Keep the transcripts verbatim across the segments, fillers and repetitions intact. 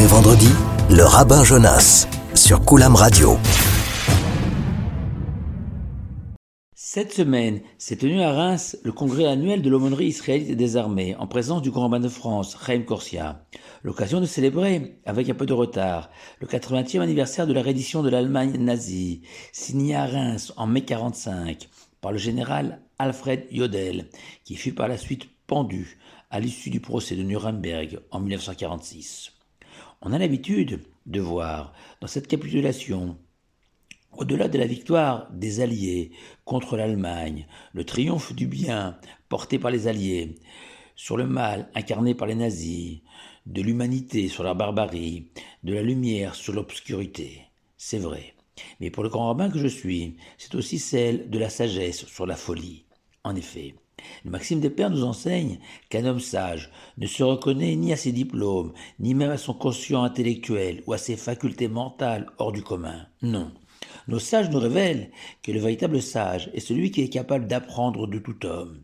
vendredi, le rabbin Jonas sur Koulam Radio. Cette semaine s'est tenu à Reims le congrès annuel de l'aumônerie israélite et des armées en présence du grand rabbin de France, Chaim Corsia. L'occasion de célébrer, avec un peu de retard, le quatre-vingtième anniversaire de la reddition de l'Allemagne nazie, signée à Reims en mai quarante-cinq par le général Alfred Jodl, qui fut par la suite pendu à l'issue du procès de Nuremberg en mille neuf cent quarante-six. On a l'habitude de voir dans cette capitulation, au-delà de la victoire des Alliés contre l'Allemagne, le triomphe du bien porté par les Alliés sur le mal incarné par les nazis, de l'humanité sur la barbarie, de la lumière sur l'obscurité. C'est vrai. Mais pour le grand rabbin que je suis, c'est aussi celle de la sagesse sur la folie. En effet, le Maxime des Pères nous enseigne qu'un homme sage ne se reconnaît ni à ses diplômes, ni même à son quotient intellectuel ou à ses facultés mentales hors du commun. Non. Nos sages nous révèlent que le véritable sage est celui qui est capable d'apprendre de tout homme.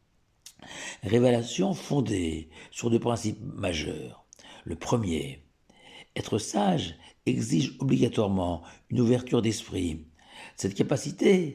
Révélation fondée sur deux principes majeurs. Le premier, être sage exige obligatoirement une ouverture d'esprit. Cette capacité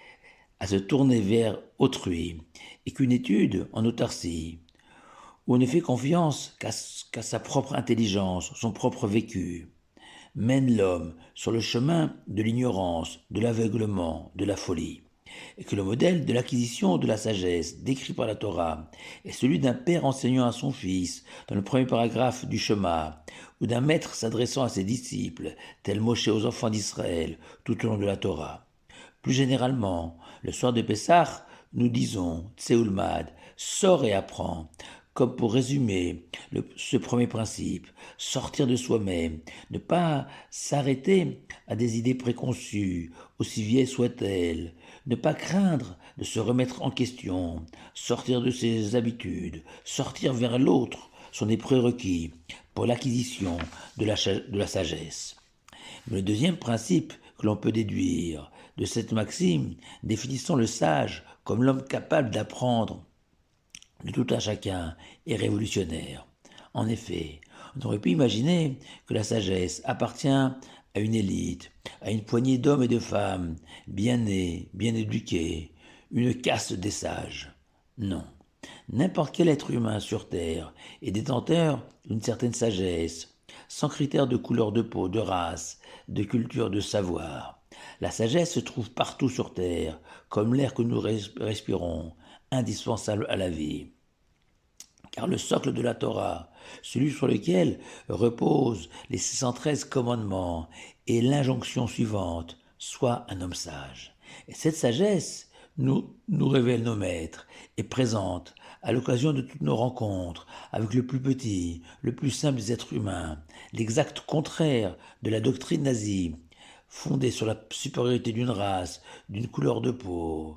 à se tourner vers autrui et qu'une étude en autarcie, où on ne fait confiance qu'à, qu'à sa propre intelligence, son propre vécu, mène l'homme sur le chemin de l'ignorance, de l'aveuglement, de la folie, et que le modèle de l'acquisition de la sagesse décrit par la Torah est celui d'un père enseignant à son fils dans le premier paragraphe du Shema, ou d'un maître s'adressant à ses disciples, tel Moshe aux enfants d'Israël, tout au long de la Torah. Plus généralement, le soir de Pessah, nous disons « Tseulmad », sors et apprends, comme pour résumer le, ce premier principe, sortir de soi-même, ne pas s'arrêter à des idées préconçues, aussi vieilles soient-elles, ne pas craindre de se remettre en question, sortir de ses habitudes, sortir vers l'autre sont des prérequis pour l'acquisition de la, de la sagesse. Mais le deuxième principe que l'on peut déduire de cette maxime, définissant le sage comme l'homme capable d'apprendre de tout un chacun, est révolutionnaire. En effet, on aurait pu imaginer que la sagesse appartient à une élite, à une poignée d'hommes et de femmes, bien nés, bien éduqués, une caste des sages. Non. N'importe quel être humain sur Terre est détenteur d'une certaine sagesse, sans critère de couleur de peau, de race, de culture, de savoir. La sagesse se trouve partout sur Terre, comme l'air que nous respirons, indispensable à la vie. Car le socle de la Torah, celui sur lequel reposent les six cent treize commandements, est l'injonction suivante, sois un homme sage. Et cette sagesse nous, nous révèle nos maîtres, est présente à l'occasion de toutes nos rencontres avec le plus petit, le plus simple des êtres humains, l'exact contraire de la doctrine nazie, fondée sur la supériorité d'une race, d'une couleur de peau,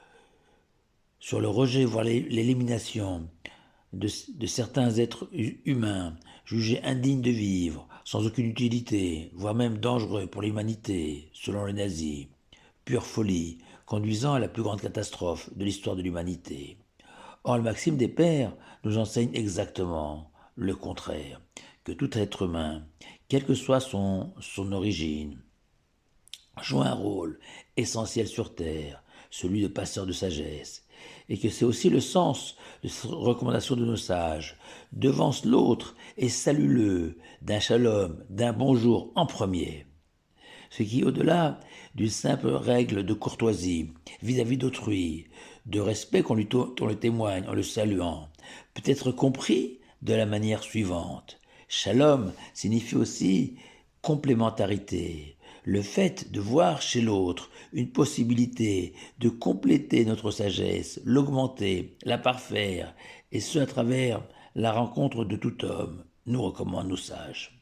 sur le rejet, voire l'élimination de, de certains êtres humains jugés indignes de vivre, sans aucune utilité, voire même dangereux pour l'humanité, selon les nazis. Pure folie, conduisant à la plus grande catastrophe de l'histoire de l'humanité. Or, le Maxime des Pères nous enseigne exactement le contraire, que tout être humain, quelle que soit son, son origine, joue un rôle essentiel sur Terre, celui de passeur de sagesse, et que c'est aussi le sens de cette recommandation de nos sages. Devance l'autre et salue-le d'un shalom, d'un bonjour en premier. Ce qui, au-delà d'une simple règle de courtoisie vis-à-vis d'autrui, de respect qu'on lui, on le témoigne en le saluant, peut être compris de la manière suivante. Shalom signifie aussi complémentarité. Le fait de voir chez l'autre une possibilité de compléter notre sagesse, l'augmenter, la parfaire, et ce à travers la rencontre de tout homme, nous recommandent nos sages.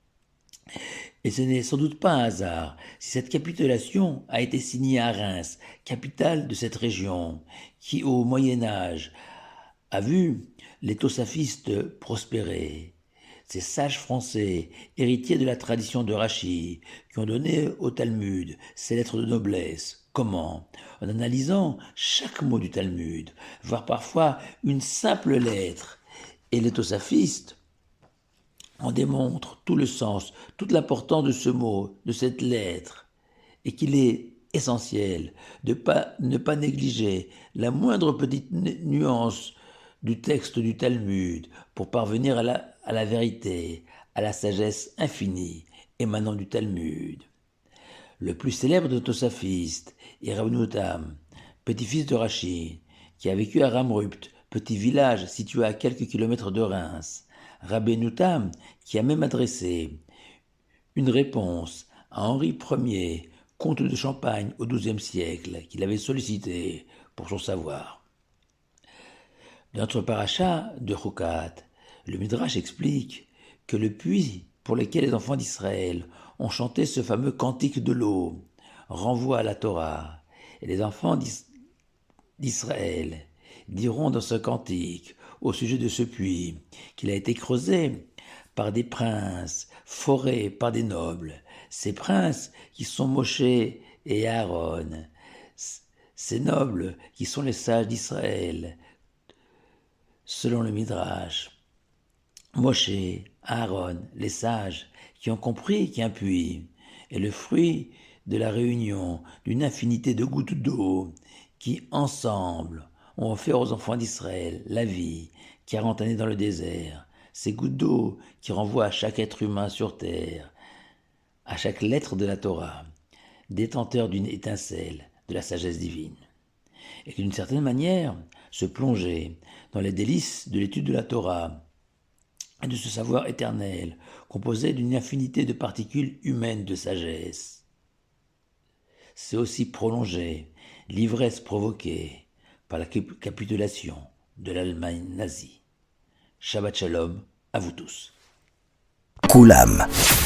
Et ce n'est sans doute pas un hasard si cette capitulation a été signée à Reims, capitale de cette région, qui au Moyen-Âge a vu les tosafistes prospérer. Ces sages français, héritiers de la tradition de Rachi, qui ont donné au Talmud ses lettres de noblesse. Comment ? En analysant chaque mot du Talmud, voire parfois une simple lettre. Et les tosafistes en démontre tout le sens, toute l'importance de ce mot, de cette lettre, et qu'il est essentiel de pas, ne pas négliger la moindre petite nuance du texte du Talmud pour parvenir à la, à la vérité, à la sagesse infinie émanant du Talmud. Le plus célèbre de Tosafistes est Rabbeinu Tam, petit-fils de Rachi, qui a vécu à Ramrupt, petit village situé à quelques kilomètres de Reims. Rabbeinu Tam, qui a même adressé une réponse à Henri Ier, comte de Champagne au douzième siècle, qu'il avait sollicité pour son savoir. Dans notre paracha de Chukat, le Midrash explique que le puits pour lequel les enfants d'Israël ont chanté ce fameux cantique de l'eau renvoie à la Torah. Et les enfants d'Israël diront dans ce cantique, au sujet de ce puits, qu'il a été creusé par des princes, foré par des nobles. Ces princes qui sont Moshe et Aaron, ces nobles qui sont les sages d'Israël, selon le Midrash. Moshe, Aaron, les sages, qui ont compris qu'un puits est le fruit de la réunion d'une infinité de gouttes d'eau qui, ensemble, ont offert aux enfants d'Israël la vie, quarante années dans le désert, ces gouttes d'eau qui renvoient à chaque être humain sur terre, à chaque lettre de la Torah, détenteur d'une étincelle de la sagesse divine. Et que d'une certaine manière, se plonger dans les délices de l'étude de la Torah et de ce savoir éternel, composé d'une infinité de particules humaines de sagesse, c'est aussi prolonger l'ivresse provoquée par la capitulation de l'Allemagne nazie. Shabbat Shalom à vous tous. Koulam.